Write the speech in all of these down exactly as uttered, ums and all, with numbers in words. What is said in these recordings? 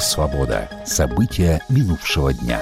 «Свобода». События минувшего дня.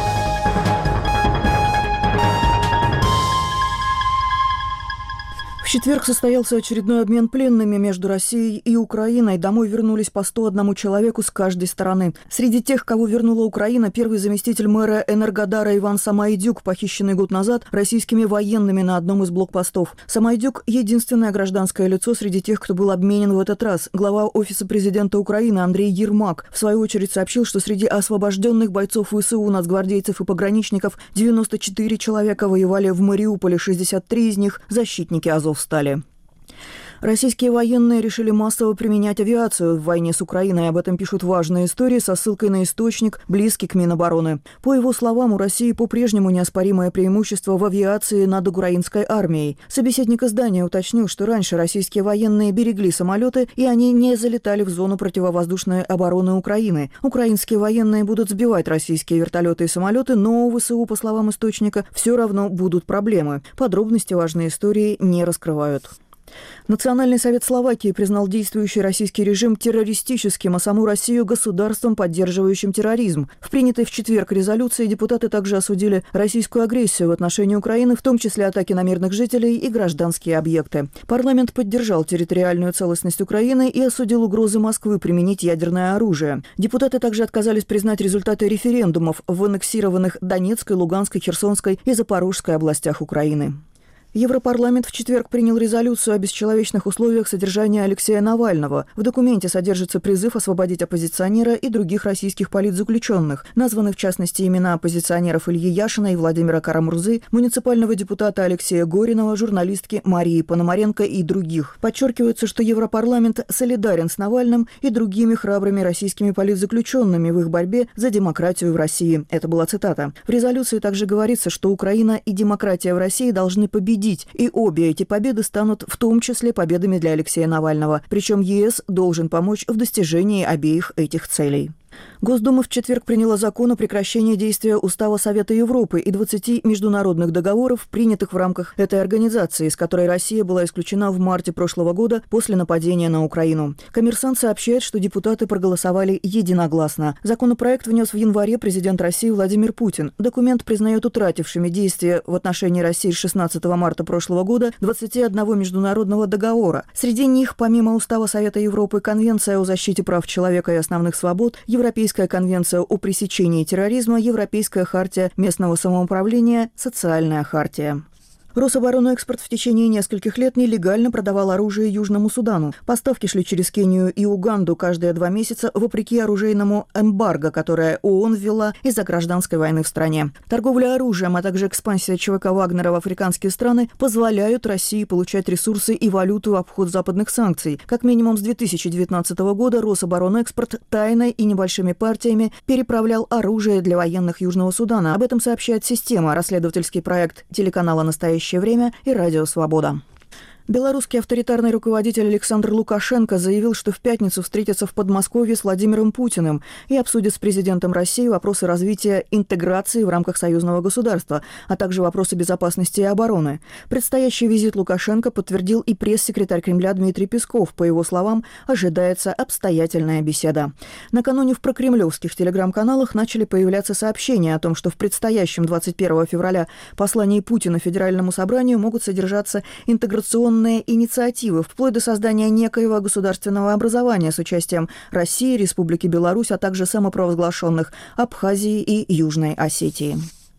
В четверг состоялся очередной обмен пленными между Россией и Украиной. Домой вернулись по сто одному человеку с каждой стороны. Среди тех, кого вернула Украина, первый заместитель мэра Энергодара Иван Самайдюк, похищенный год назад российскими военными на одном из блокпостов. Самайдюк – единственное гражданское лицо среди тех, кто был обменен в этот раз. Глава Офиса президента Украины Андрей Ермак в свою очередь сообщил, что среди освобожденных бойцов ВСУ, нацгвардейцев и пограничников девяносто четыре человека воевали в Мариуполе, шестьдесят три из них – защитники Азовстали. Стали. Российские военные решили массово применять авиацию в войне с Украиной. Об этом пишут важные истории со ссылкой на источник, близкий к Минобороны. По его словам, у России по-прежнему неоспоримое преимущество в авиации над украинской армией. Собеседник издания уточнил, что раньше российские военные берегли самолеты, и они не залетали в зону противовоздушной обороны Украины. Украинские военные будут сбивать российские вертолеты и самолеты, но у ВСУ, по словам источника, все равно будут проблемы. Подробности важной истории не раскрывают. Национальный совет Словакии признал действующий российский режим террористическим, а саму Россию – государством, поддерживающим терроризм. В принятой в четверг резолюции депутаты также осудили российскую агрессию в отношении Украины, в том числе атаки на мирных жителей и гражданские объекты. Парламент поддержал территориальную целостность Украины и осудил угрозы Москвы применить ядерное оружие. Депутаты также отказались признать результаты референдумов в аннексированных Донецкой, Луганской, Херсонской и Запорожской областях Украины. Европарламент в четверг принял резолюцию о бесчеловечных условиях содержания Алексея Навального. В документе содержится призыв освободить оппозиционера и других российских политзаключенных. Названы в частности имена оппозиционеров Ильи Яшина и Владимира Карамурзы, муниципального депутата Алексея Горинова, журналистки Марии Пономаренко и других. Подчеркивается, что Европарламент солидарен с Навальным и другими храбрыми российскими политзаключенными в их борьбе за демократию в России. Это была цитата. В резолюции также говорится, что Украина и демократия в России должны победить. И обе эти победы станут в том числе победами для Алексея Навального. Причем ЕС должен помочь в достижении обеих этих целей. Госдума в четверг приняла закон о прекращении действия Устава Совета Европы и двадцати международных договоров, принятых в рамках этой организации, из которой Россия была исключена в марте прошлого года после нападения на Украину. «Коммерсант» сообщает, что депутаты проголосовали единогласно. Законопроект внес в январе президент России Владимир Путин. Документ признает утратившими действие в отношении России с шестнадцатого марта прошлого года двадцати одного международного договора. Среди них, помимо Устава Совета Европы, Конвенция о защите прав человека и основных свобод, Европейская конвенция о пресечении терроризма, Европейская хартия местного самоуправления, Социальная хартия. Рособоронэкспорт в течение нескольких лет нелегально продавал оружие Южному Судану. Поставки шли через Кению и Уганду каждые два месяца, вопреки оружейному эмбарго, которое ООН ввела из-за гражданской войны в стране. Торговля оружием, а также экспансия ЧВК Вагнера в африканские страны позволяют России получать ресурсы и валюту в обход западных санкций. Как минимум с две тысячи девятнадцатого года Рособоронэкспорт тайно и небольшими партиями переправлял оружие для военных Южного Судана. Об этом сообщает «Система», расследовательский проект телеканала «Настоящее время» и «Радио Свобода». Белорусский авторитарный руководитель Александр Лукашенко заявил, что в пятницу встретится в Подмосковье с Владимиром Путиным и обсудит с президентом России вопросы развития интеграции в рамках союзного государства, а также вопросы безопасности и обороны. Предстоящий визит Лукашенко подтвердил и пресс-секретарь Кремля Дмитрий Песков. По его словам, ожидается обстоятельная беседа. Накануне в прокремлевских телеграм-каналах начали появляться сообщения о том, что в предстоящем двадцать первого февраля послании Путина Федеральному собранию могут содержаться интеграционные инициативы, вплоть до создания некоего государственного образования с участием России, Республики Беларусь, а также самопровозглашенных Абхазии и Южной Осетии.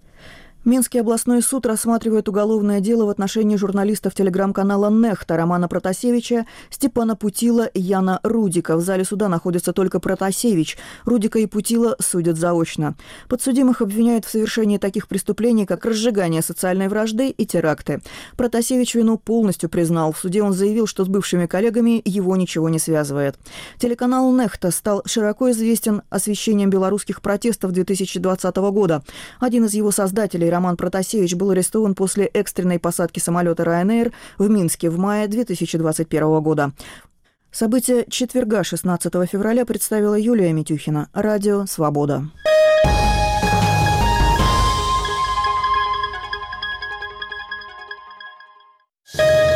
Минский областной суд рассматривает уголовное дело в отношении журналистов телеграм-канала «Нехта» Романа Протасевича, Степана Путила и Яна Рудика. В зале суда находится только Протасевич. Рудика и Путила судят заочно. Подсудимых обвиняют в совершении таких преступлений, как разжигание социальной вражды и теракты. Протасевич вину полностью признал. В суде он заявил, что с бывшими коллегами его ничего не связывает. Телеканал «Нехта» стал широко известен освещением белорусских протестов две тысячи двадцатого года. Один из его создателей, Роман Протасевич, был арестован после экстренной посадки самолета Ryanair в Минске в мае две тысячи двадцать первого года. События четверга, шестнадцатого февраля, представила Юлия Митюхина. Радио «Свобода».